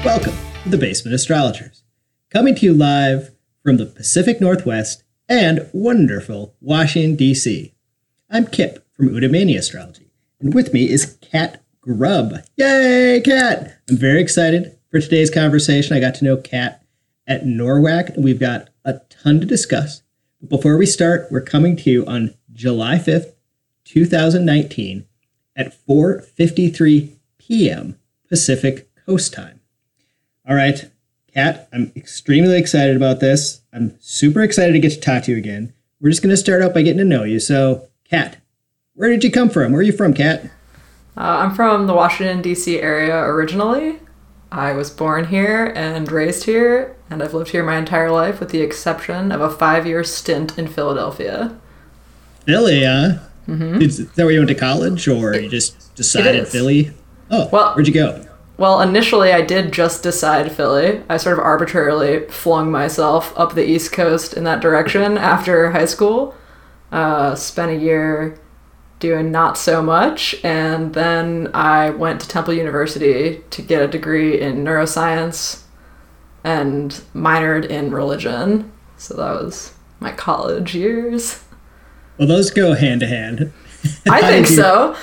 Welcome to the Basement Astrologers, coming to you live from the Pacific Northwest and wonderful Washington, D.C. I'm Kip from Udamania Astrology, and with me is Kat Grubb. Yay, Kat! I'm very excited for today's conversation. I got to know Kat at NORWAC, and we've got a ton to discuss. But before we start, we're coming to you on July 5th, 2019 at 4:53 p.m. Pacific Coast Time. All right, Kat, I'm extremely excited about this. I'm super excited to get to talk to you again. We're just going to start out by getting to know you. So, Kat, where did you come from? Where are you from, Kat? I'm from the Washington, D.C. area originally. I was born here and raised here, and I've lived here my entire life with the exception of a 5-year stint in Philadelphia. Philly, huh? Mm-hmm. Is that where you went to college, or you just decided Philly? Oh, well, where'd you go? Well, initially I did just decide Philly. I sort of arbitrarily flung myself up the East Coast in that direction after high school. Spent a year doing not so much, and then I went to Temple University to get a degree in neuroscience and minored in religion. So that was my college years. Well, those go hand to hand. I think so.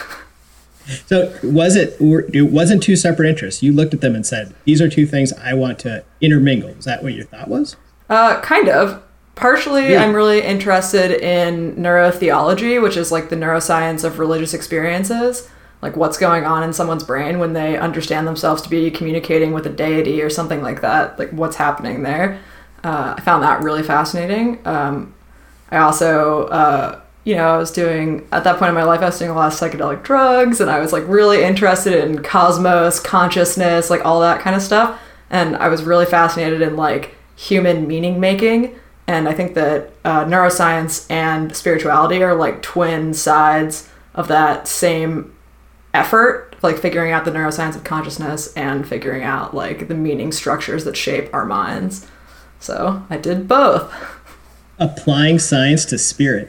So it wasn't two separate interests. You looked at them and said, these are two things I want to intermingle. Is that what your thought was? Kind of. Partially, yeah. I'm really interested in neurotheology, which is like the neuroscience of religious experiences, like what's going on in someone's brain when they understand themselves to be communicating with a deity or something like that, like what's happening there. I found that really fascinating. I also, I was doing, at that point in my life, I was doing a lot of psychedelic drugs, and I was like really interested in cosmos, consciousness, like all that kind of stuff. And I was really fascinated in like human meaning making. And I think that neuroscience and spirituality are like twin sides of that same effort, like figuring out the neuroscience of consciousness and figuring out like the meaning structures that shape our minds. So I did both. Applying science to spirit.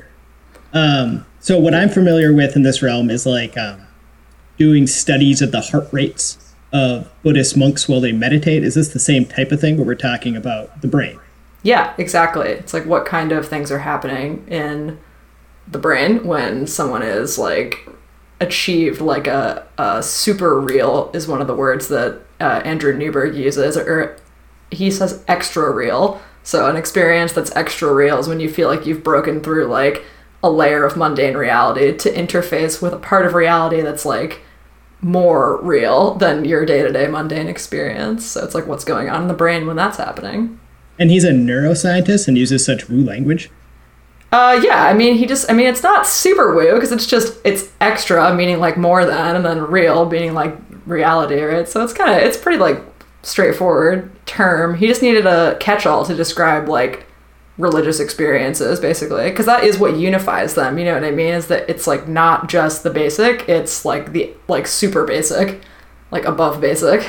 So what I'm familiar with in this realm is like doing studies of the heart rates of Buddhist monks while they meditate. Is this the same type of thing where we're talking about the brain? Yeah, exactly. It's like what kind of things are happening in the brain when someone is like achieved like a super real is one of the words that Andrew Newberg uses, or he says extra real. So an experience that's extra real is when you feel like you've broken through like a layer of mundane reality to interface with a part of reality that's like more real than your day-to-day mundane experience. So it's like what's going on in the brain when that's happening. And he's a neuroscientist and uses such woo language? Yeah, I mean, it's not super woo, because it's extra, meaning like more than, and then real, meaning like reality, right? So it's pretty like straightforward term. He just needed a catch-all to describe like religious experiences, basically, because that is what unifies them, you know what I mean? Is that it's like not just the basic, it's like the like super basic, like above basic.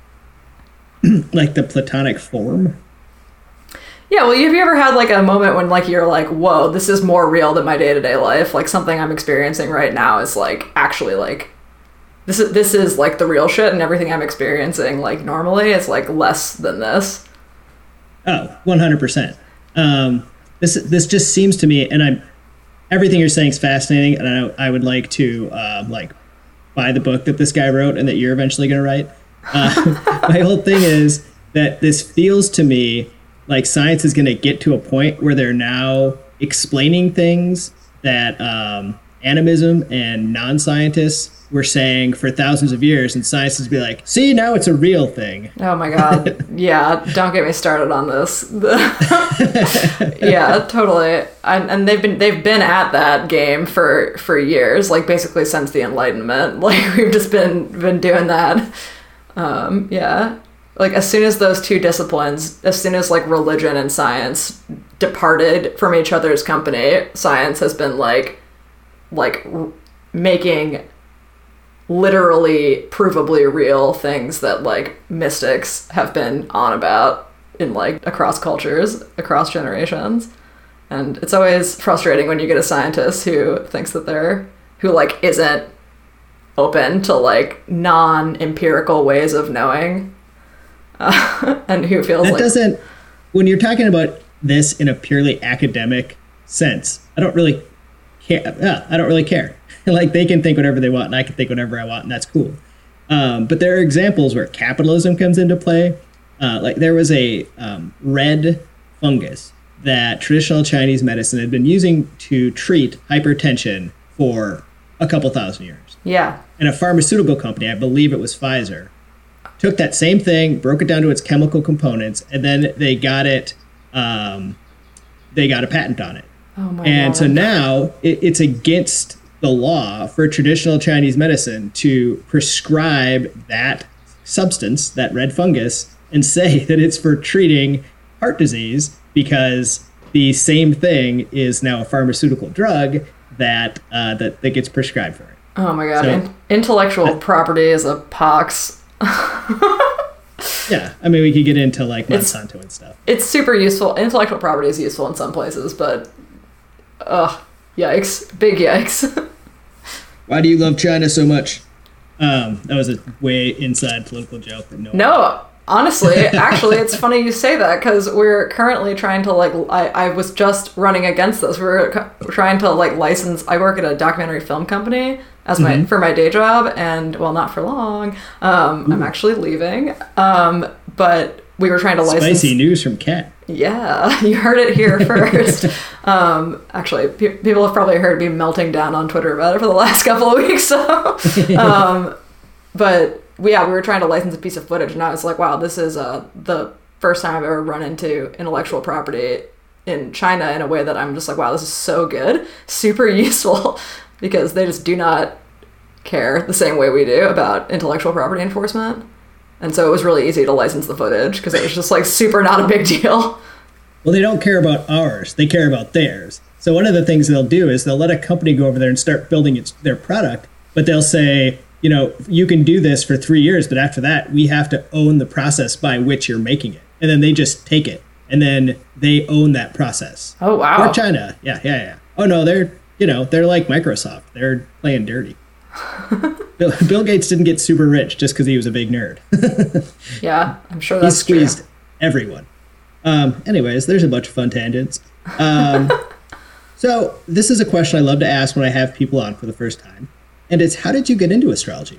Like the Platonic form? Yeah, well, have you ever had like a moment when like you're like, whoa, this is more real than my day-to-day life? Like something I'm experiencing right now is like actually like this is like the real shit, and everything I'm experiencing like normally is like less than this. Oh, 100%. This just seems to me, and everything you're saying is fascinating, and I would like to like buy the book that this guy wrote and that you're eventually going to write. My whole thing is that this feels to me like science is going to get to a point where they're now explaining things that animism and non-scientists were saying for thousands of years, and science is be like, see, now it's a real thing. Oh my God. Yeah, don't get me started on this. Yeah, totally. And they've been at that game for years, like basically since the Enlightenment. Like we've just been doing that. Yeah. Like as soon as those two disciplines, as soon as like religion and science departed from each other's company, science has been like making literally provably real things that like mystics have been on about in like across cultures, across generations. And it's always frustrating when you get a scientist who thinks that who like isn't open to like non-empirical ways of knowing. and who feels that like... doesn't, when you're talking about this in a purely academic sense, I don't really care. I don't really care. Like, they can think whatever they want and I can think whatever I want, and that's cool. But there are examples where capitalism comes into play. Like, there was a red fungus that traditional Chinese medicine had been using to treat hypertension for a couple thousand years. Yeah. And a pharmaceutical company, I believe it was Pfizer, took that same thing, broke it down to its chemical components, and then they got a patent on it. Oh my and God. So now it's against the law for traditional Chinese medicine to prescribe that substance, that red fungus, and say that it's for treating heart disease, because the same thing is now a pharmaceutical drug that gets prescribed for it. Oh my God. So, intellectual property is a pox. Yeah, I mean, we could get into like Monsanto and stuff. It's super useful. Intellectual property is useful in some places, but yikes. Big yikes. Why do you love China so much? That was a way inside political joke that No, honestly, actually, it's funny you say that, because we're currently trying to, like, I was just running against this. We're trying to, like, license. I work at a documentary film company as for my day job, and, well, not for long. I'm actually leaving. But we were trying to license. Spicy news from Kat. Yeah, you heard it here first. Actually, people have probably heard me melting down on Twitter about it for the last couple of weeks. So, but we were trying to license a piece of footage, and I was like, wow, this is the first time I've ever run into intellectual property in China in a way that I'm just like, wow, this is so good, super useful, because they just do not care the same way we do about intellectual property enforcement. And so it was really easy to license the footage because it was just like super not a big deal. Well, they don't care about ours. They care about theirs. So one of the things they'll do is they'll let a company go over there and start building their product, but they'll say, you know, you can do this for 3 years, but after that, we have to own the process by which you're making it. And then they just take it, and then they own that process. Oh, wow. Or China. Yeah. Oh, no, they're like Microsoft. They're playing dirty. Bill Gates didn't get super rich just because he was a big nerd. Yeah, I'm sure that's true. He squeezed everyone. Anyways, there's a bunch of fun tangents. So this is a question I love to ask when I have people on for the first time. And it's, how did you get into astrology?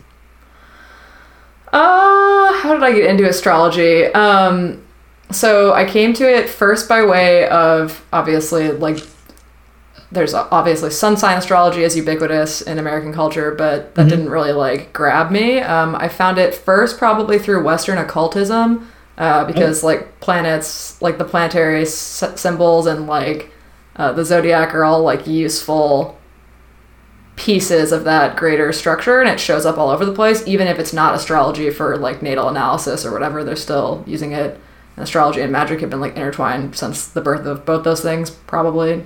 How did I get into astrology? So I came to it first by way of, obviously, like, there's obviously sun sign astrology is ubiquitous in American culture, but that didn't really, like, grab me. I found it first probably through Western occultism, because, like, planets, like the planetary symbols and, like, the zodiac are all, like, useful pieces of that greater structure, and it shows up all over the place. Even if it's not astrology for, like, natal analysis or whatever, they're still using it. And astrology and magic have been, like, intertwined since the birth of both those things, probably.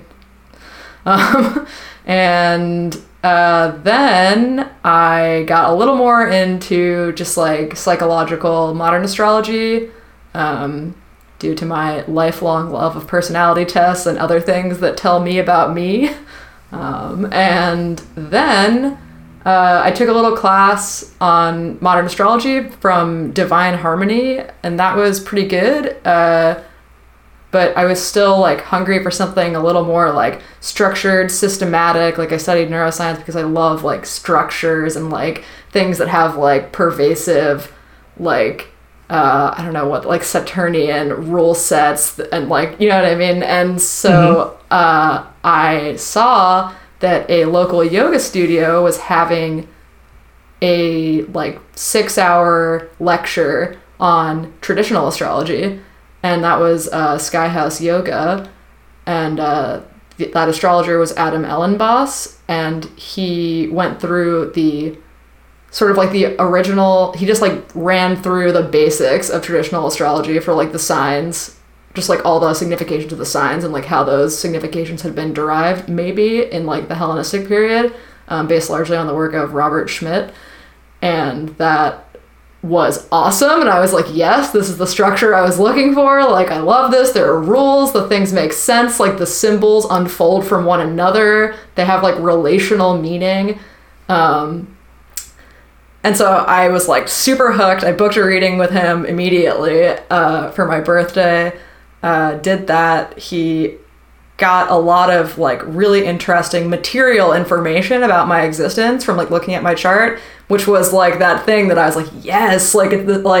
And then I got a little more into just, like, psychological modern astrology, due to my lifelong love of personality tests and other things that tell me about me. And then I took a little class on modern astrology from Divine Harmony, and that was pretty good. But I was still, like, hungry for something a little more, like, structured, systematic. Like, I studied neuroscience because I love, like, structures and, like, things that have, like, pervasive, like, I don't know what, like, Saturnian rule sets and, like, you know what I mean? And so I saw that a local yoga studio was having a, like, 6-hour lecture on traditional astrology. And that was Sky House Yoga, and that astrologer was Adam Ellenboss, and he went through the sort of, like, the original, he just, like, ran through the basics of traditional astrology for, like, the signs, just, like, all the significations of the signs and, like, how those significations had been derived, maybe, in, like, the Hellenistic period, based largely on the work of Robert Schmidt, and that was awesome. And I was like, yes, this is the structure I was looking for. Like, I love this. There are rules. The things make sense. Like, the symbols unfold from one another. They have, like, relational meaning. And so I was like super hooked. I booked a reading with him immediately for my birthday. Did that. He got a lot of like really interesting material information about my existence from like looking at my chart, which was like that thing that I was like, yes, like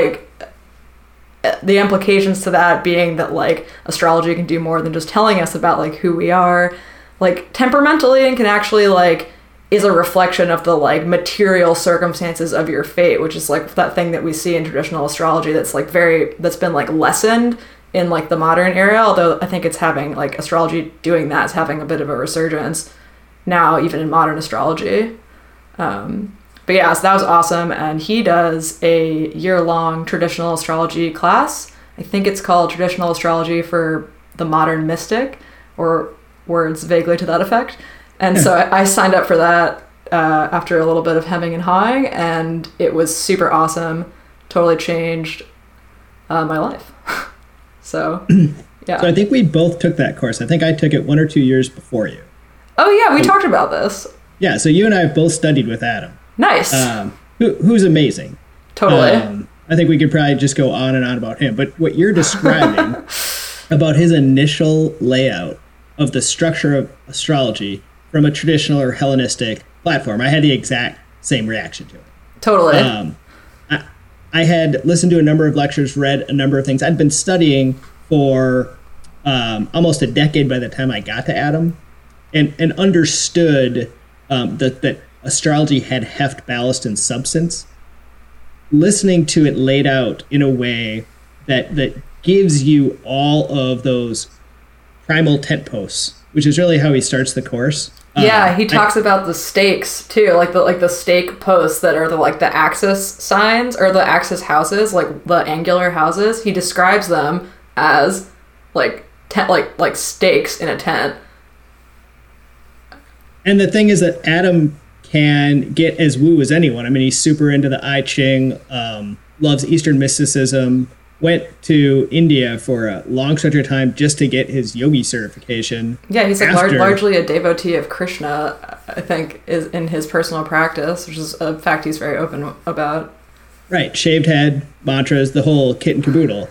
the implications to that being that like astrology can do more than just telling us about like who we are, like temperamentally, and can actually like is a reflection of the like material circumstances of your fate, which is like that thing that we see in traditional astrology that's like that's been like lessened in like the modern era, although I think it's having like astrology doing that is having a bit of a resurgence now, even in modern astrology. But yeah, so that was awesome. And he does a year-long traditional astrology class. I think it's called Traditional Astrology for the Modern Mystic, or words vaguely to that effect. And so I signed up for that after a little bit of hemming and hawing, and it was super awesome. Totally changed my life. So, yeah. So I think we both took that course. I think I took it 1 or 2 years before you. Oh, yeah, we talked about this. Yeah, so you and I have both studied with Adam. Nice. Who's amazing. Totally. I think we could probably just go on and on about him. But what you're describing about his initial layout of the structure of astrology from a traditional or Hellenistic platform, I had the exact same reaction to it. Totally. I had listened to a number of lectures, read a number of things. I'd been studying for almost a decade by the time I got to Adam, and understood that astrology had heft, ballast, and substance. Listening to it laid out in a way that gives you all of those primal tent posts, which is really how he starts the course. Yeah, he talks about the stakes too, like the stake posts that are the axis signs or the axis houses, like the angular houses. He describes them as like stakes in a tent. And the thing is that Adam can get as woo as anyone. I mean, he's super into the I Ching, loves Eastern mysticism, went to India for a long stretch of time just to get his yogi certification. Yeah, he's like largely a devotee of Krishna, I think, is in his personal practice, which is a fact he's very open about. Right, shaved head, mantras, the whole kit and caboodle.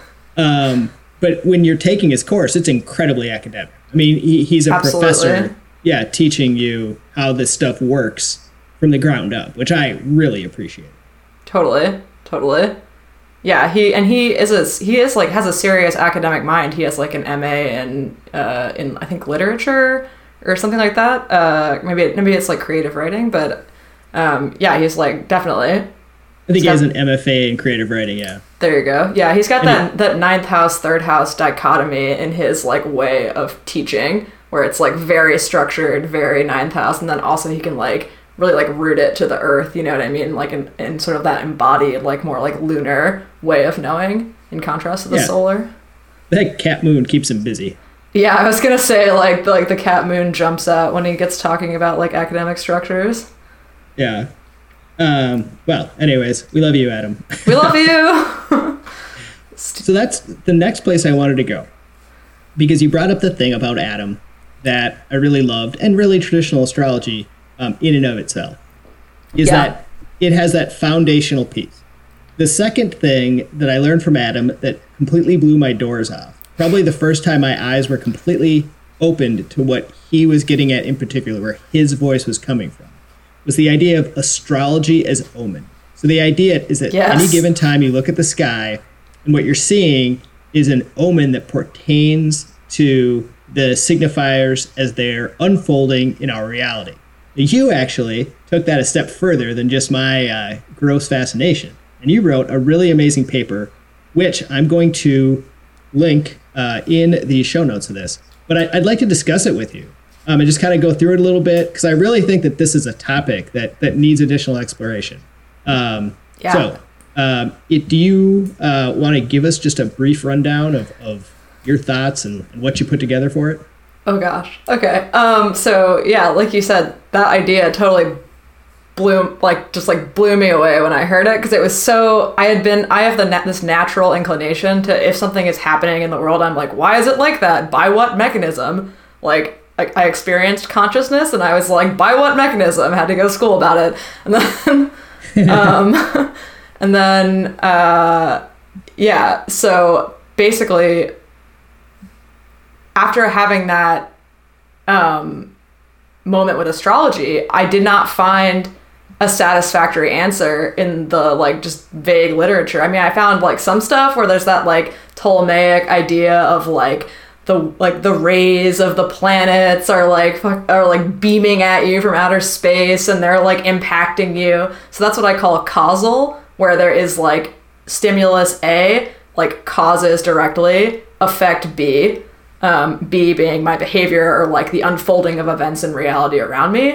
But when you're taking his course, it's incredibly academic. I mean, he's a professor, teaching you how this stuff works from the ground up, which I really appreciate. Totally. Yeah, he has a serious academic mind. He has like an MA in I think literature or something like that. Maybe it's like creative writing, but he's like definitely. I think he has an MFA in creative writing. Yeah. There you go. Yeah, he's got that ninth house, third house dichotomy in his like way of teaching, where it's like very structured, very ninth house, and then also he can like really like root it to the earth, you know what I mean? Like in sort of that embodied, like more like lunar way of knowing, in contrast to the solar. That cat moon keeps him busy. Yeah, I was gonna say like the cat moon jumps out when he gets talking about like academic structures. Yeah. Well, anyways, we love you, Adam. We love you. So that's the next place I wanted to go, because you brought up the thing about Adam that I really loved, and really traditional astrology in and of itself, is that it has that foundational piece. The second thing that I learned from Adam that completely blew my doors off, probably the first time my eyes were completely opened to what he was getting at in particular, where his voice was coming from, was the idea of astrology as omen. So the idea is that any given time you look at the sky, and what you're seeing is an omen that pertains to the signifiers as they're unfolding in our reality. You actually took that a step further than just my gross fascination, and you wrote a really amazing paper, which I'm going to link in the show notes of this. But I'd like to discuss it with you and just kind of go through it a little bit, because I really think that this is a topic that needs additional exploration. So do you want to give us just a brief rundown of your thoughts and what you put together for it? Oh gosh. Okay. So yeah, like you said, that idea totally blew me away when I heard it, because it was so, I have this natural inclination to, if something is happening in the world, I'm like, why is it like that? By what mechanism? Like I experienced consciousness and I was like, by what mechanism? I had to go to school about it. And then And then, yeah, so basically, after having that moment with astrology, I did not find a satisfactory answer in the like just vague literature. I mean, I found like some stuff where there's that like Ptolemaic idea of like the rays of the planets are like beaming at you from outer space and they're like impacting you. So that's what I call causal, where there is like stimulus A like causes directly effect B, B being my behavior or like the unfolding of events in reality around me.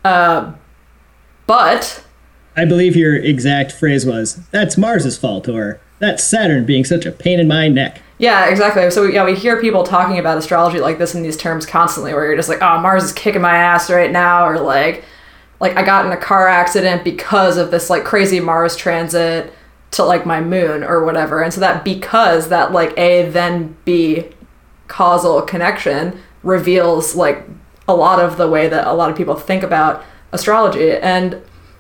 But I believe your exact phrase was, "That's Mars's fault," or "That's Saturn being such a pain in my neck." Yeah, exactly. So yeah, we hear people talking about astrology like this in these terms constantly, where you're just like, "Oh, Mars is kicking my ass right now," or like I got in a car accident because of this like crazy Mars transit to like my moon or whatever. And so that because that like A then B causal connection reveals like a lot of the way that a lot of people think about astrology. And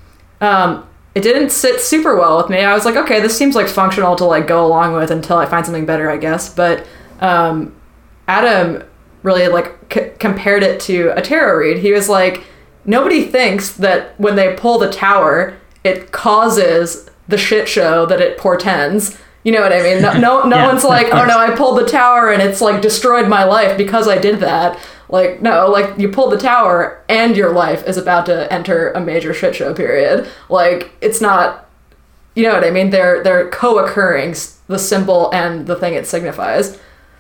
it didn't sit super well with me. I was like, okay, this seems like functional to like go along with until I find something better, I guess. But Adam really like compared it to a tarot read. He was like, nobody thinks that when they pull the tower, it causes the shit show that it portends. You know what I mean? No yeah, one's like, oh no, I pulled the tower and it's like destroyed my life because I did that. Like, no, like you pulled the tower and your life is about to enter a major shit show period. Like, it's not, you know what I mean? They're co-occurring, the symbol and the thing it signifies.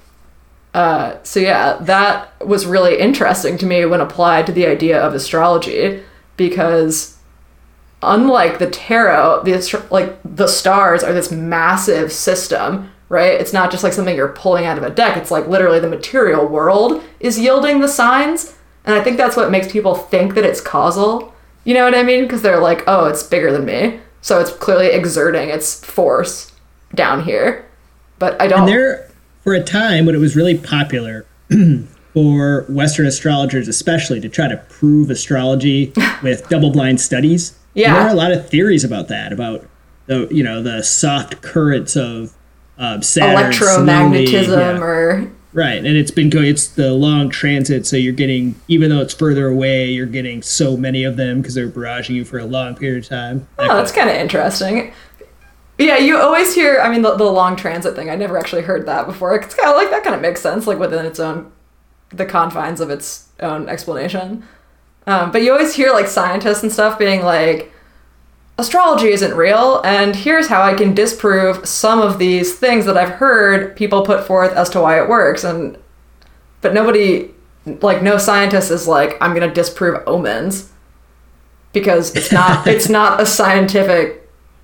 So yeah, that was really interesting to me when applied to the idea of astrology, because unlike the tarot, the stars are this massive system, right? It's not just like something you're pulling out of a deck. It's like literally the material world is yielding the signs. And I think that's what makes people think that it's causal. You know what I mean? Because they're like, oh, it's bigger than me. So it's clearly exerting its force down here. But I don't... And there, for a time when it was really popular for Western astrologers especially to try to prove astrology with double-blind studies, yeah, there are a lot of theories about that, about the soft currents of Saturn, electromagnetism, or right, and it's the long transit, so you're getting, even though it's further away, you're getting so many of them because they're barraging you for a long period of time. That's kind of interesting. Yeah, you always hear, I mean, the long transit thing, I never actually heard that before. It's kind of like, that kind of makes sense, like within the confines of its own explanation. But you always hear like scientists and stuff being like, astrology isn't real, and here's how I can disprove some of these things that I've heard people put forth as to why it works. But nobody, like no scientist is like, I'm going to disprove omens, because it's not a scientific,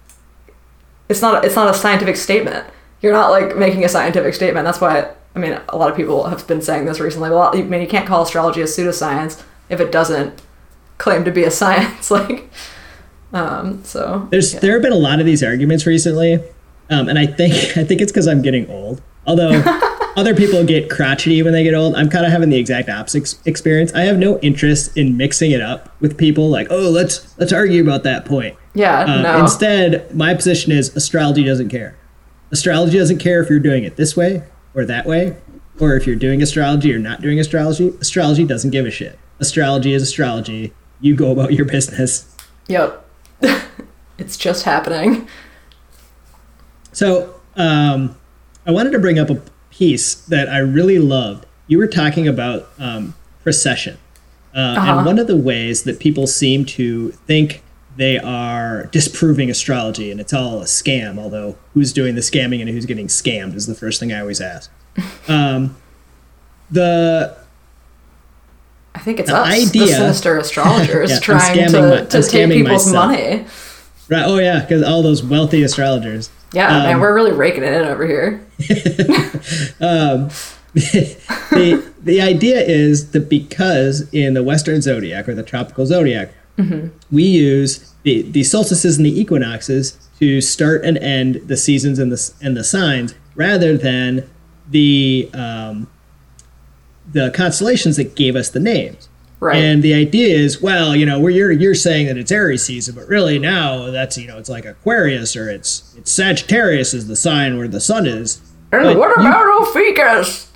it's not a scientific statement. You're not like making a scientific statement. That's why, I mean, a lot of people have been saying this recently. I mean, you can't call astrology a pseudoscience if it doesn't claim to be a science. Like, so there have been a lot of these arguments recently, and I think it's because I'm getting old. Although other people get crotchety when they get old, I'm kind of having the exact opposite experience. I have no interest in mixing it up with people like, oh, let's argue about that point. Yeah, no. Instead, my position is astrology doesn't care. Astrology doesn't care if you're doing it this way or that way, or if you're doing astrology or not doing astrology. Astrology doesn't give a shit. Astrology is astrology. You go about your business. Yep. It's just happening. So, I wanted to bring up a piece that I really loved. You were talking about precession. And one of the ways that people seem to think they are disproving astrology, and it's all a scam, although who's doing the scamming and who's getting scammed is the first thing I always ask. I think it's us, the sinister astrologers, yeah, trying to take people's money. Right. Oh, yeah, because all those wealthy astrologers. Yeah, man, we're really raking it in over here. The idea is that because in the Western zodiac, or the tropical zodiac, we use the solstices and the equinoxes to start and end the seasons and the signs, rather than the constellations that gave us the names. Right. And the idea is, well, you're saying that it's Aries season, but really now that's, it's like Aquarius, or it's Sagittarius is the sign where the sun is. And but what about Ophiuchus?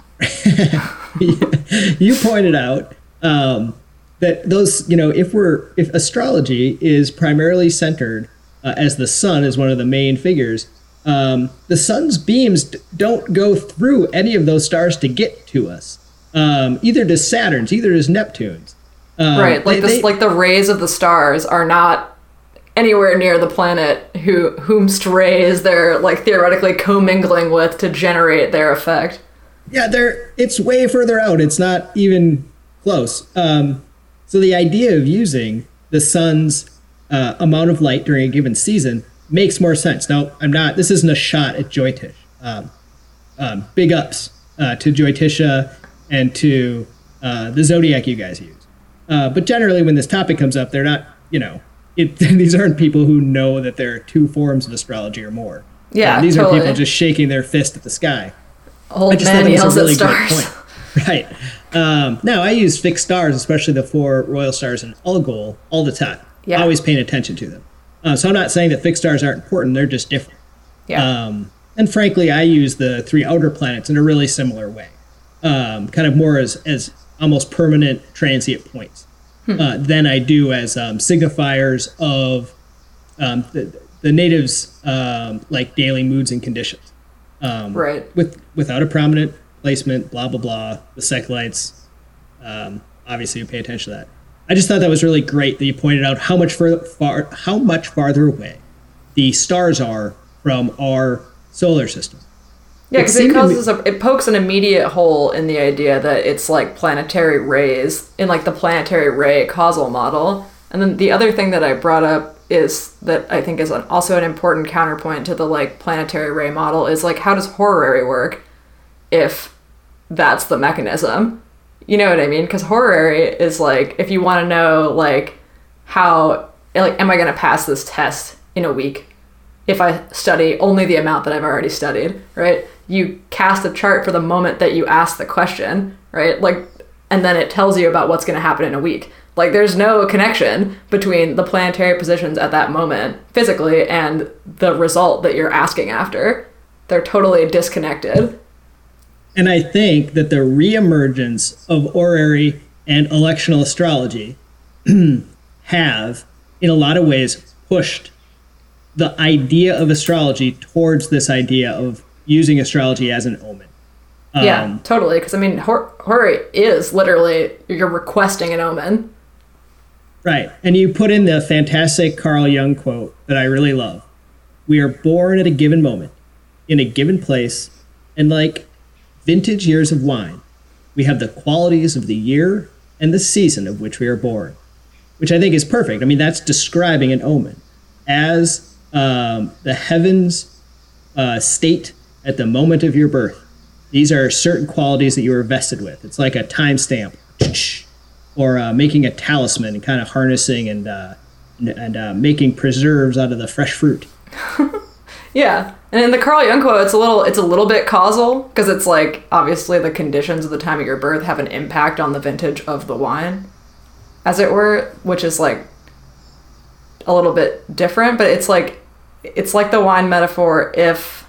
You pointed out that those, if astrology is primarily centered as the sun is one of the main figures, the sun's beams don't go through any of those stars to get to us. Either does Saturn's, either does Neptune's. Right, like the rays of the stars are not anywhere near the planet whomst rays they're like theoretically commingling with to generate their effect. Yeah, it's way further out. It's not even close. So the idea of using the sun's amount of light during a given season makes more sense. Now, this isn't a shot at Jyotish. Big ups to Jyotisha and to the zodiac you guys use. But generally, when this topic comes up, they're not, these aren't people who know that there are two forms of astrology or more. Yeah, these totally. are people just shaking their fist at the sky. Old man yells at stars. Right. Now, I use fixed stars, especially the 4 royal stars in Algol, all the time. Yeah. Always paying attention to them. So I'm not saying that fixed stars aren't important. They're just different. Yeah. And frankly, I use the 3 outer planets in a really similar way. Kind of more as almost permanent transient points than I do as signifiers of the natives' like daily moods and conditions. Right. Without a prominent placement, blah, blah, blah, the Seculites, obviously you pay attention to that. I just thought that was really great that you pointed out how much farther away the stars are from our solar system. Yeah, because it pokes an immediate hole in the idea that it's like planetary rays in like the planetary ray causal model. And then the other thing that I brought up is that I think is also an important counterpoint to the like planetary ray model is like, how does horary work if that's the mechanism? You know what I mean? Because horary is like, if you want to know like how, like, am I going to pass this test in a week if I study only the amount that I've already studied, right? You cast a chart for the moment that you ask the question, right? Like, and then it tells you about what's going to happen in a week. Like, there's no connection between the planetary positions at that moment physically and the result that you're asking after. They're totally disconnected. And I think that the reemergence of horary and electional astrology have, in a lot of ways, pushed the idea of astrology towards this idea of using astrology as an omen. Yeah, totally. Because, I mean, horary is literally, you're requesting an omen. Right. And you put in the fantastic Carl Jung quote that I really love. We are born at a given moment, in a given place, and like vintage years of wine, we have the qualities of the year and the season of which we are born, which I think is perfect. I mean, that's describing an omen as the heavens state at the moment of your birth. These are certain qualities that you are vested with. It's like a timestamp, or making a talisman and kind of harnessing and making preserves out of the fresh fruit. Yeah, and in the Carl Jung quote, it's a little bit causal because it's like obviously the conditions of the time of your birth have an impact on the vintage of the wine, as it were, which is like a little bit different. But it's like the wine metaphor if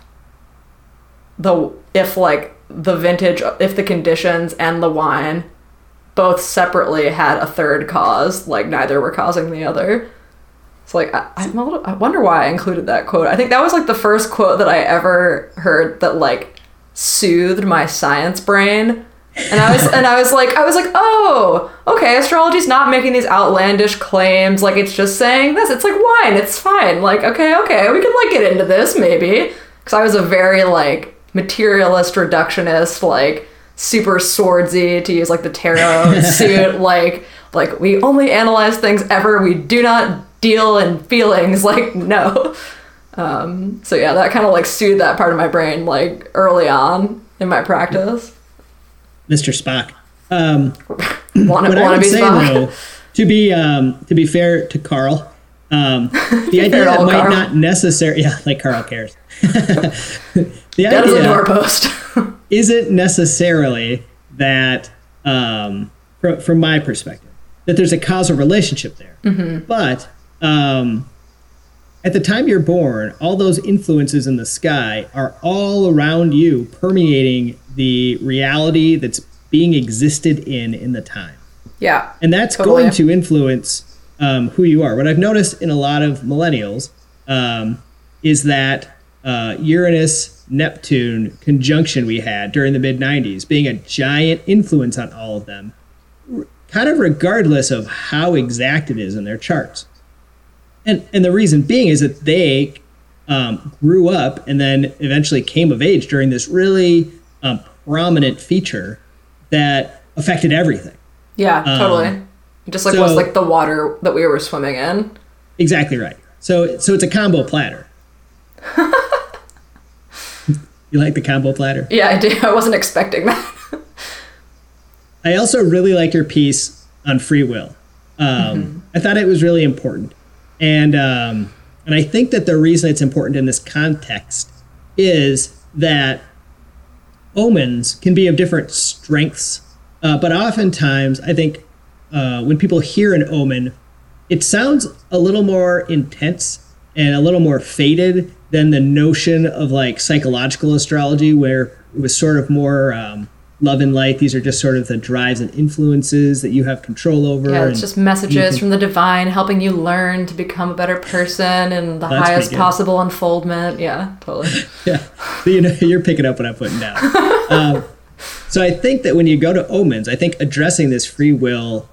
the vintage, if the conditions and the wine both separately had a third cause, like neither were causing the other. It's like, I wonder why I included that quote. I think that was like the first quote that I ever heard that like soothed my science brain. And I was like, oh, okay, astrology's not making these outlandish claims. Like, it's just saying this. It's like wine. It's fine. Like, okay, we can like get into this maybe. Because I was a very like materialist, reductionist, like super swordsy, to use like the tarot suit. Like we only analyze things ever. We do not deal in feelings. Like, no. So yeah, that kind of like soothed that part of my brain like early on in my practice. Mr. Spock. What I would say, though, to be fair to Carl, the idea that might Carl. not necessarily, yeah, like Carl cares. The That is a idea doorpost. isn't necessarily that, from my perspective, that there's a causal relationship there. But at the time you're born, all those influences in the sky are all around you, permeating the reality that's being existed in the time. Yeah. And that's totally going to influence who you are. What I've noticed in a lot of millennials is that Uranus-Neptune conjunction we had during the mid-90s being a giant influence on all of them, kind of regardless of how exact it is in their charts. And the reason being is that they grew up and then eventually came of age during this really prominent feature that affected everything. Yeah, totally. Just like was like the water that we were swimming in. Exactly right. So it's a combo platter. You like the combo platter? Yeah, I do. I wasn't expecting that. I also really liked your piece on free will. I thought it was really important. And I think that the reason it's important in this context is that omens can be of different strengths. But oftentimes, I think when people hear an omen, it sounds a little more intense and a little more fated than the notion of like psychological astrology, where it was sort of more love and light. These are just sort of the drives and influences that you have control over. Yeah, it's just messages from the divine helping you learn to become a better person and the highest possible unfoldment. Yeah, totally. Yeah, so, you're picking up what I'm putting down. So I think that when you go to omens, I think addressing this free will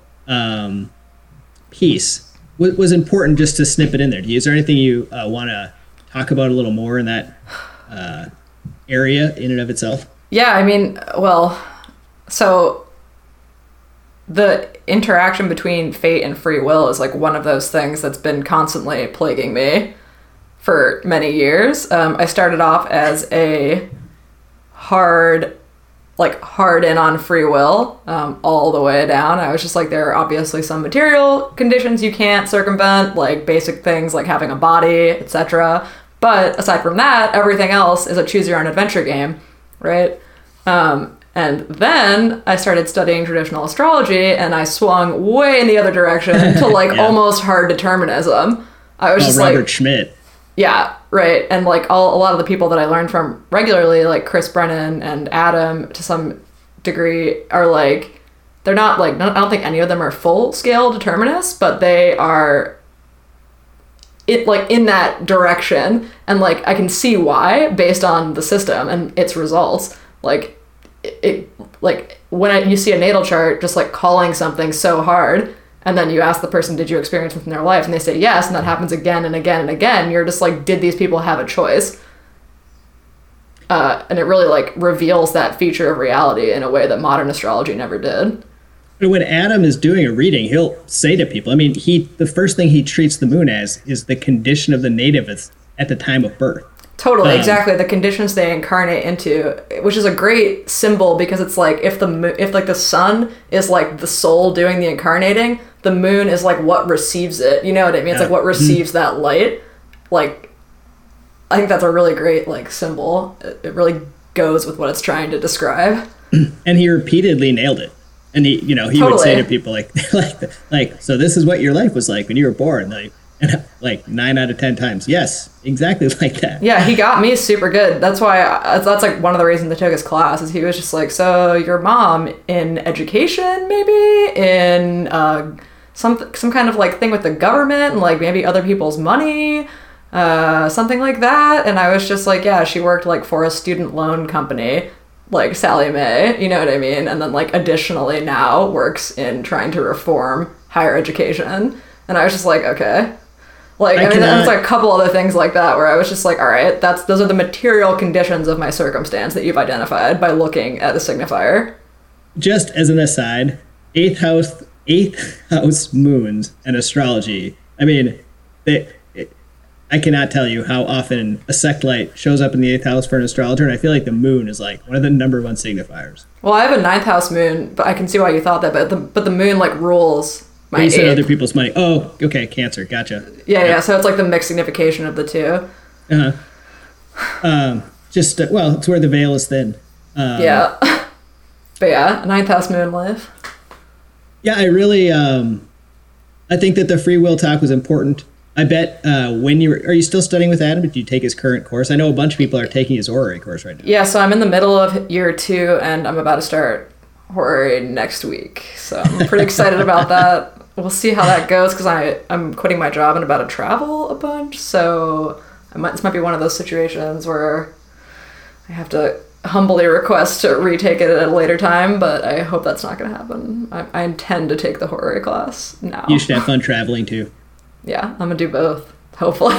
piece was important just to snip it in there. Is there anything you want to talk about a little more in that area in and of itself? Yeah, I mean, well, so the interaction between fate and free will is like one of those things that's been constantly plaguing me for many years. I started off as a hard in on free will all the way down. I was just like, there are obviously some material conditions you can't circumvent, like basic things like having a body, etc. But aside from that, everything else is a choose your own adventure game. Right? And then I started studying traditional astrology and I swung way in the other direction to like almost hard determinism. I was just Robert Schmidt. Yeah, right. And like a lot of the people that I learned from regularly, like Chris Brennan and Adam to some degree, are like, they're not like, I don't think any of them are full scale determinists, but they are in that direction, and like I can see why based on the system and its results. Like when you see a natal chart just like calling something so hard, and then you ask the person, did you experience it in their life, and they say yes, and that happens again and again and again, you're just like, did these people have a choice? And it really like reveals that feature of reality in a way that modern astrology never did. When Adam is doing a reading, he'll say to people, I mean, the first thing he treats the moon as is the condition of the native at the time of birth. Totally, exactly. The conditions they incarnate into, which is a great symbol because it's like if like the sun is like the soul doing the incarnating, the moon is like what receives it. You know what I mean? It's like what receives that light. Like, I think that's a really great like symbol. It really goes with what it's trying to describe. And he repeatedly nailed it. And he would say to people like, so this is what your life was like when you were born. Like 9 out of 10 times. Yes, exactly like that. Yeah, he got me super good. That's why, that's like one of the reasons I took his class, is he was just like, so your mom in education, maybe in some kind of like thing with the government and like maybe other people's money, something like that. And I was just like, yeah, she worked like for a student loan company, like Sallie Mae, you know what I mean? And then like additionally now works in trying to reform higher education. And I was just like, okay. Like, I mean, there's like a couple other things like that where I was just like, all right, those are the material conditions of my circumstance that you've identified by looking at the signifier. Just as an aside, eighth house moons and astrology. I mean, I cannot tell you how often a sect light shows up in the 8th house for an astrologer, and I feel like the moon is like one of the number one signifiers. Well, I have a 9th house moon, but I can see why you thought that. But the moon like rules my. You said other people's money. Oh, okay, Cancer, gotcha. Yeah. So it's like the mixed signification of the two. It's where the veil is thin. Yeah, but yeah, 9th house moon life. Yeah, I really, I think that the free will talk was important. I bet are you still studying with Adam? Did you take his current course? I know a bunch of people are taking his Horary course right now. Yeah, so I'm in the middle of year 2, and I'm about to start Horary next week. So I'm pretty excited about that. We'll see how that goes, because I'm quitting my job and about to travel a bunch. So this might be one of those situations where I have to humbly request to retake it at a later time, but I hope that's not going to happen. I intend to take the Horary class now. You should have fun traveling too. Yeah, I'm gonna do both, hopefully.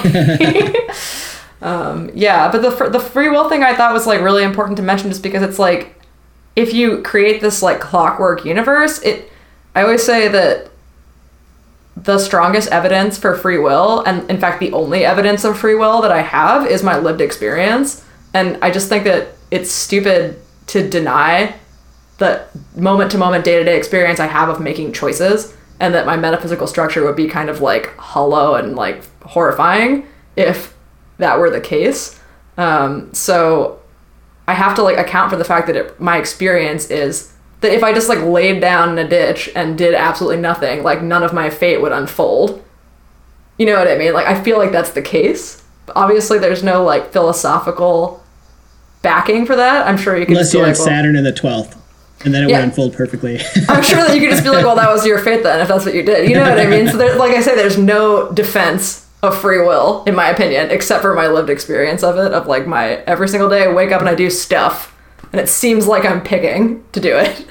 Yeah, but the free will thing I thought was like really important to mention, just because it's like, if you create this like clockwork universe, I always say that the strongest evidence for free will, and in fact the only evidence of free will that I have, is my lived experience. And I just think that it's stupid to deny the moment-to-moment, day-to-day experience I have of making choices, and that my metaphysical structure would be kind of like hollow and like horrifying if that were the case. So I have to like account for the fact that my experience is that if I just like laid down in a ditch and did absolutely nothing, like none of my fate would unfold. You know what I mean? Like, I feel like that's the case. But obviously there's no like philosophical backing for that. I'm sure you can unless you had Saturn in the 12th. And then it would unfold perfectly. I'm sure that you could just be like, well, that was your fate then, if that's what you did. You know what I mean? So like I say, there's no defense of free will, in my opinion, except for my lived experience of it, of like every single day I wake up and I do stuff, and it seems like I'm picking to do it.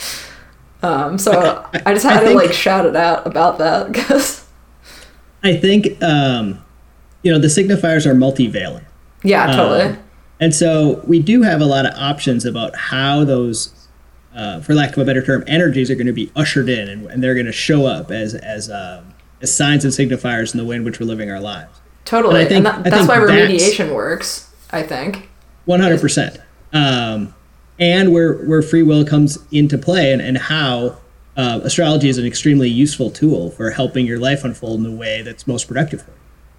So I just had to like shout it out about that, because I think, the signifiers are multivalent. Yeah, totally. And so we do have a lot of options about how those, for lack of a better term, energies are going to be ushered in, and they're going to show up as signs and signifiers in the way in which we're living our lives. Totally. And that's why remediation works, I think. 100%. And where free will comes into play, and how astrology is an extremely useful tool for helping your life unfold in a way that's most productive for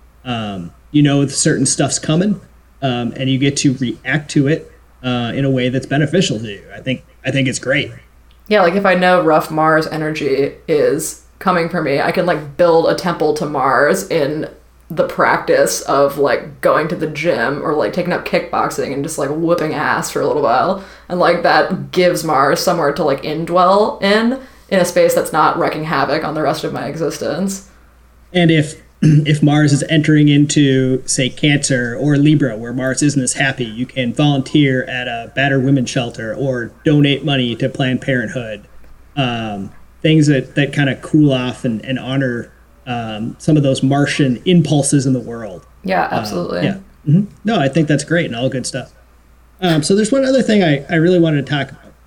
you. Certain stuff's coming, and you get to react to it in a way that's beneficial to you. I think it's great. Yeah, like if I know rough Mars energy is coming for me, I can like build a temple to Mars in the practice of like going to the gym or like taking up kickboxing and just like whooping ass for a little while. And like that gives Mars somewhere to like indwell in a space that's not wreaking havoc on the rest of my existence. And if Mars is entering into, say, Cancer or Libra, where Mars isn't as happy, you can volunteer at a battered women's shelter or donate money to Planned Parenthood. Things that kind of cool off and honor some of those Martian impulses in the world. Yeah, absolutely. Yeah. Mm-hmm. No, I think that's great and all good stuff. So there's one other thing I really wanted to talk about.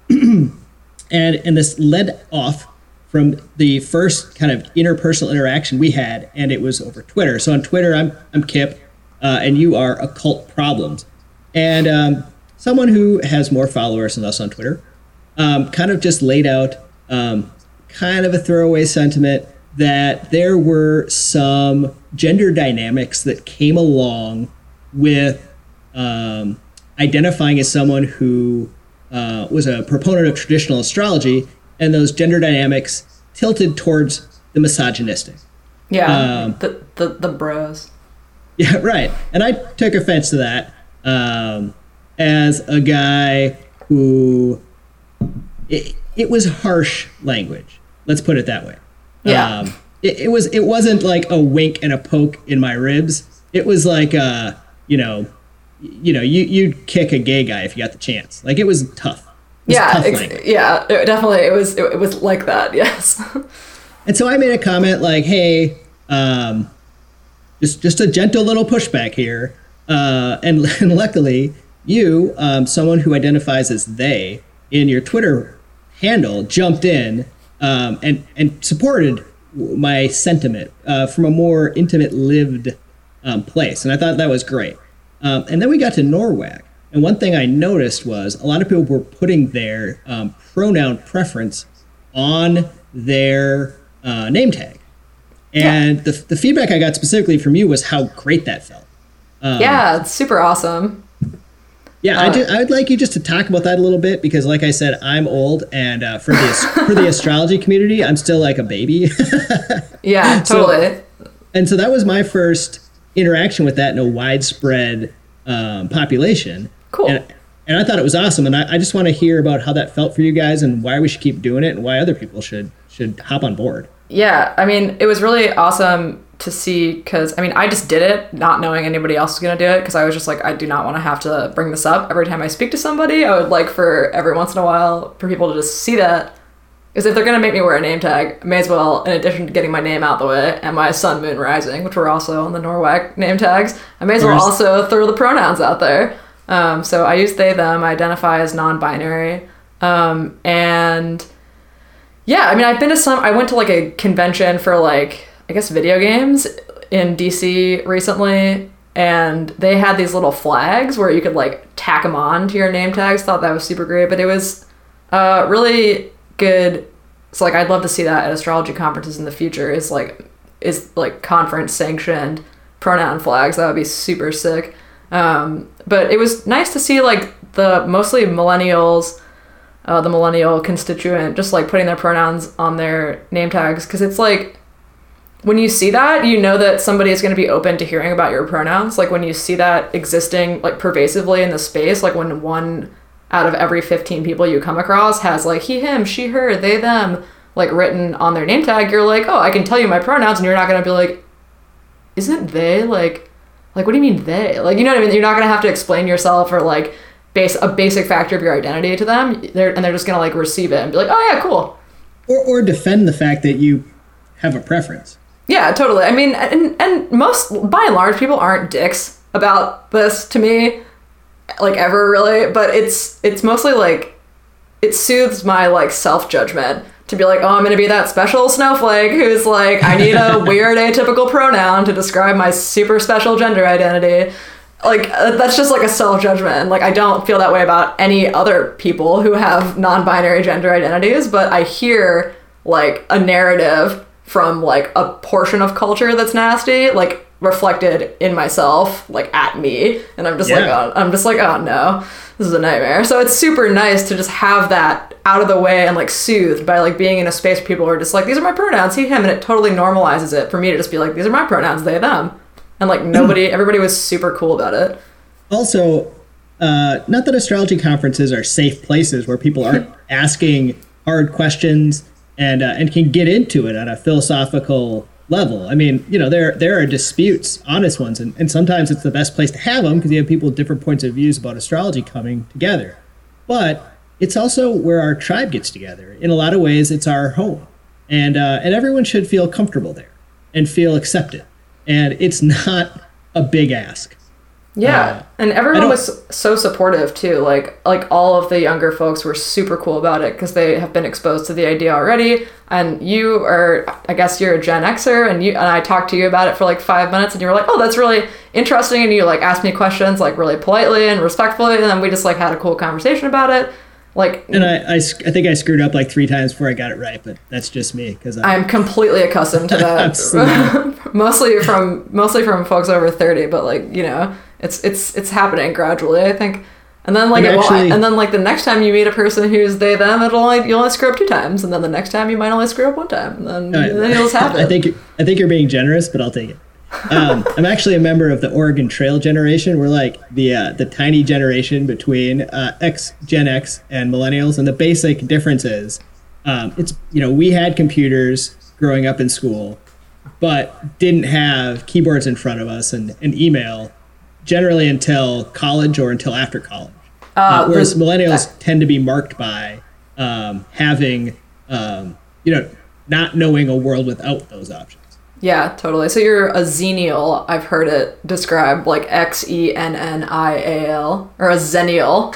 and this led off from the first kind of interpersonal interaction we had, and it was over Twitter. So on Twitter, I'm Kip, and you are Occult Problems. And someone who has more followers than us on Twitter kind of just laid out kind of a throwaway sentiment that there were some gender dynamics that came along with identifying as someone who was a proponent of traditional astrology, and those gender dynamics tilted towards the misogynistic. Yeah, the bros. Yeah, right. And I took offense to that as a guy who it was harsh language. Let's put it that way. Yeah. It wasn't like a wink and a poke in my ribs. It was like you'd kick a gay guy if you got the chance. Like, it was tough. It was like that. Yes. And so I made a comment like, hey, just a gentle little pushback here. And luckily you, someone who identifies as they in your Twitter handle, jumped in and supported my sentiment from a more intimate, lived place. And I thought that was great. And then we got to NORWAC. And one thing I noticed was a lot of people were putting their pronoun preference on their name tag. And the feedback I got specifically from you was how great that felt. Yeah, it's super awesome. Yeah, I would like you just to talk about that a little bit because, like I said, I'm old, and for the astrology community, I'm still like a baby. Yeah, totally. So that was my first interaction with that in a widespread population. Cool. And I thought it was awesome, and I just want to hear about how that felt for you guys and why we should keep doing it and why other people should hop on board. Yeah, I mean, it was really awesome to see because, I mean, I just did it not knowing anybody else was going to do it because I was just like, I do not want to have to bring this up every time I speak to somebody. I would like for every once in a while for people to just see that. Because if they're going to make me wear a name tag, I may as well, in addition to getting my name out the way and my sun, moon, rising, which were also on the NORWAC name tags, I may as well also throw the pronouns out there. So I use they, them, I identify as non-binary. And yeah, I mean, I went to like a convention for like, I guess video games in DC recently, and they had these little flags where you could like tack them on to your name tags. Thought that was super great, but it was really good. So like, I'd love to see that at astrology conferences in the future is like conference sanctioned pronoun flags. That would be super sick. But it was nice to see like the mostly millennials, the millennial constituent, just like putting their pronouns on their name tags. Cause it's like, when you see that, you know that somebody is going to be open to hearing about your pronouns. Like when you see that existing like pervasively in the space, like when 1 out of every 15 people you come across has like he, him, she, her, they, them, like written on their name tag, you're like, oh, I can tell you my pronouns, and you're not going to be like, isn't they like, what do you mean they? Like, you know what I mean? You're not going to have to explain yourself or like a basic factor of your identity to them. They're just going to like receive it and be like, oh yeah, cool. Or defend the fact that you have a preference. Yeah, totally. I mean, and most, by and large, people aren't dicks about this to me, like ever really, but it's mostly like, it soothes my like self-judgment to be like, oh, I'm going to be that special snowflake who's like, I need a weird atypical pronoun to describe my super special gender identity. Like, that's just like a self-judgment. Like, I don't feel that way about any other people who have non-binary gender identities, but I hear like a narrative from like a portion of culture that's nasty, like reflected in myself, like at me, and I'm just like, oh no, this is a nightmare. So it's super nice to just have that out of the way and like soothed by like being in a space where people are just like, these are my pronouns, he, him, and it totally normalizes it for me to just be like, these are my pronouns, they, them, and like everybody was super cool about it. Also, not that astrology conferences are safe places where people aren't asking hard questions and can get into it on a philosophical level. I mean, you know, there are disputes, honest ones, and sometimes it's the best place to have them because you have people with different points of views about astrology coming together. But it's also where our tribe gets together. In a lot of ways, it's our home, and everyone should feel comfortable there and feel accepted. And it's not a big ask. Yeah, and everyone was so supportive too. Like all of the younger folks were super cool about it because they have been exposed to the idea already. And you are, I guess you're a Gen Xer, and I talked to you about it for like 5 minutes, and you were like, oh, that's really interesting, and you like asked me questions like really politely and respectfully, and then we just like had a cool conversation about it. Like, and I think I screwed up like 3 times before I got it right, but that's just me because I'm completely accustomed to that. mostly from folks over 30, but like, you know, it's happening gradually, I think. And then like the next time you meet a person who's they, them, you'll only screw up 2 times, and then the next time you might only screw up 1 time, and then you'll just have it. I think you're being generous, but I'll take it. I'm actually a member of the Oregon Trail generation. We're like the tiny generation between Gen X and millennials, and the basic difference is it's, you know, we had computers growing up in school, but didn't have keyboards in front of us and email generally until college or until after college. Whereas millennials tend to be marked by having, not knowing a world without those options. Yeah, totally. So you're a Xennial. I've heard it described like Xennial, or a Zennial.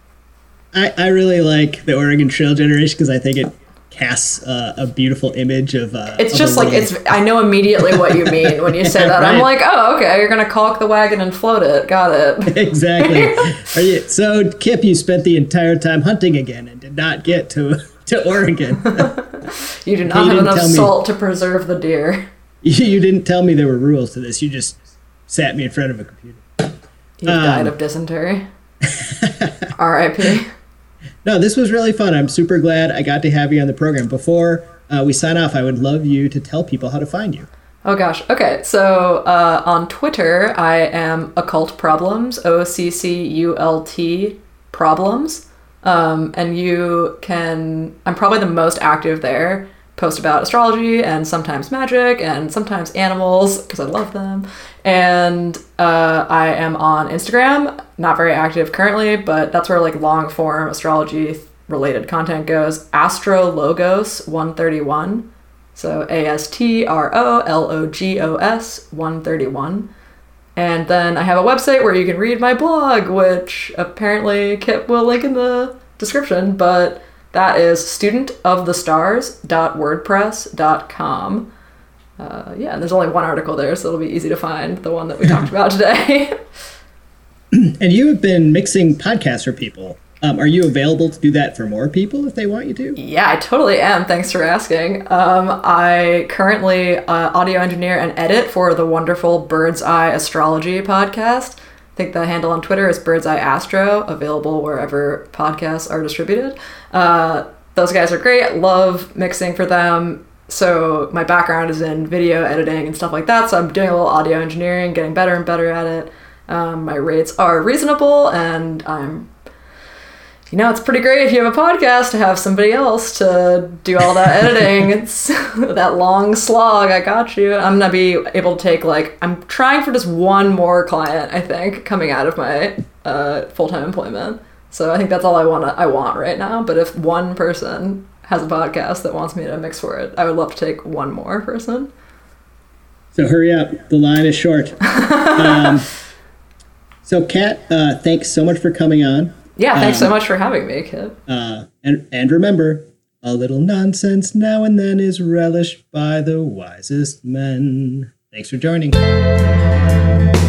I really like the Oregon Trail generation because I think it casts a beautiful image of. It's just like I know immediately what you mean when you say that. Right. I'm like, oh, okay, you're gonna caulk the wagon and float it. Got it. Exactly. So, Kip, you spent the entire time hunting again and did not get to Oregon. You did not have enough salt to preserve the deer. You didn't tell me there were rules to this. You just sat me in front of a computer. You died of dysentery. R.I.P. No, this was really fun. I'm super glad I got to have you on the program. Before we sign off, I would love you to tell people how to find you. Oh gosh. Okay. So on Twitter, I am Occult Problems, OCCULT Problems. And you can, I'm probably the most active there, post about astrology and sometimes magic and sometimes animals because I love them. And I am on Instagram, not very active currently, but that's where like long form astrology related content goes. Astrologos 131. So ASTROLOGOS 131. And then I have a website where you can read my blog, which apparently Kip will link in the description, but that is studentofthestars.wordpress.com. Yeah, and there's only one article there, so it'll be easy to find the one that we talked about today. And you have been mixing podcasts for people. Are you available to do that for more people if they want you to? Yeah, I totally am. Thanks for asking. I currently audio engineer and edit for the wonderful Bird's Eye Astrology podcast. I think the handle on Twitter is Bird's Eye Astro, available wherever podcasts are distributed. Those guys are great. Love mixing for them. So my background is in video editing and stuff like that. So I'm doing a little audio engineering, getting better and better at it. My rates are reasonable, and it's pretty great if you have a podcast to have somebody else to do all that editing. It's that long slog. I got you. I'm going to be able to take, I'm trying for just one more client, I think, coming out of my full-time employment. So I think that's all I want right now. But if one person has a podcast that wants me to mix for it, I would love to take one more person. So hurry up. The line is short. So Kat, thanks so much for coming on. Yeah, thanks so much for having me, Kip. And remember, a little nonsense now and then is relished by the wisest men. Thanks for joining.